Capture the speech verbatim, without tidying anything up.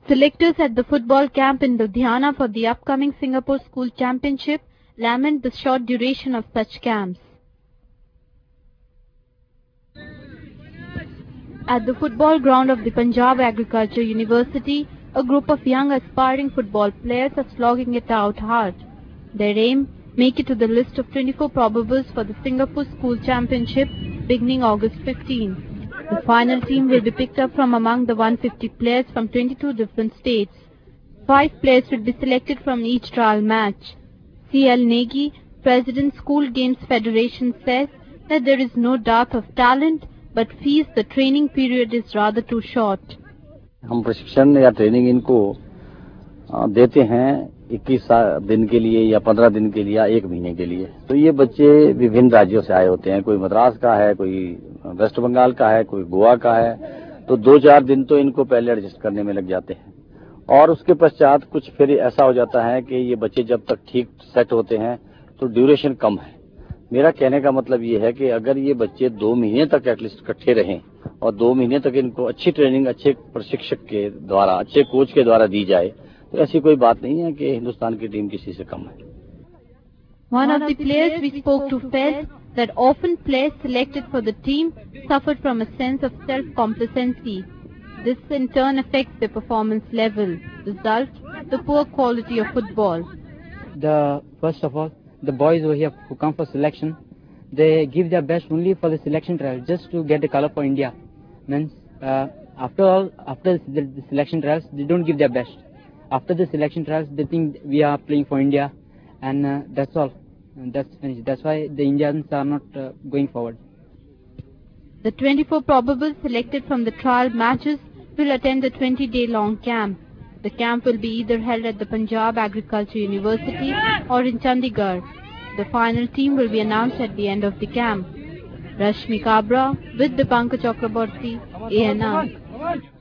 Selectors at the football camp in Ludhiana for the upcoming Singapore School Championship lament the short duration of such camps. At the football ground of the Punjab Agriculture University, a group of young aspiring football players are slogging it out hard. Their aim, make it to the list of twenty-four probables for the Singapore School Championship beginning August fifteenth. The final team will be picked up from among the one hundred fifty players from twenty-two different states. Five players will be selected from each trial match. C L Negi, President School Games Federation, says that there is no dearth of talent, but feels the training period is rather too short. हम प्रशिक्षण या training इनको देते हैं इक्कीस दिन के लिए या पंद्रह दिन के लिए या एक महीने के लिए। तो ये बच्चे विभिन्न राज्यों से आए होते हैं, कोई मद्रास का है, कोई वेस्ट बंगाल का है, कोई गोवा का है। तो दो चार दिन तो इनको पहले एडजस्ट करने में लग जाते हैं और उसके पश्चात कुछ फिर ऐसा हो जाता है कि ये बच्चे जब तक ठीक सेट होते हैं तो ड्यूरेशन कम है। मेरा कहने का मतलब ये है कि अगर ये बच्चे दो महीने तक एटलीस्ट इकट्ठे रहें और दो महीने तक इनको अच्छी ट्रेनिंग अच्छे प्रशिक्षक के द्वारा, अच्छे कोच के द्वारा दी जाए, तो ऐसी कोई बात नहीं है कि हिंदुस्तान की टीम किसी से कम है। One of the players we spoke to felt that often players selected for the team suffered from a sense of self-complacency. This in turn affects their performance level. Result, the poor quality of football. The first of all, the boys who here who come for selection, they give their best only for the selection trial, just to get the color for India. Means uh, after all, after the, the selection trials, they don't give their best. After the selection trials, they think we are playing for India, and uh, that's all. And that's finished. That's why the Indians are not uh, going forward. The twenty-four probables selected from the trial matches will attend a twenty-day long camp. The camp will be either held at the Punjab Agriculture University or in Chandigarh. The final team will be announced at the end of the camp. Rashmi Kabra with Dipankar Chakraborty, A N R.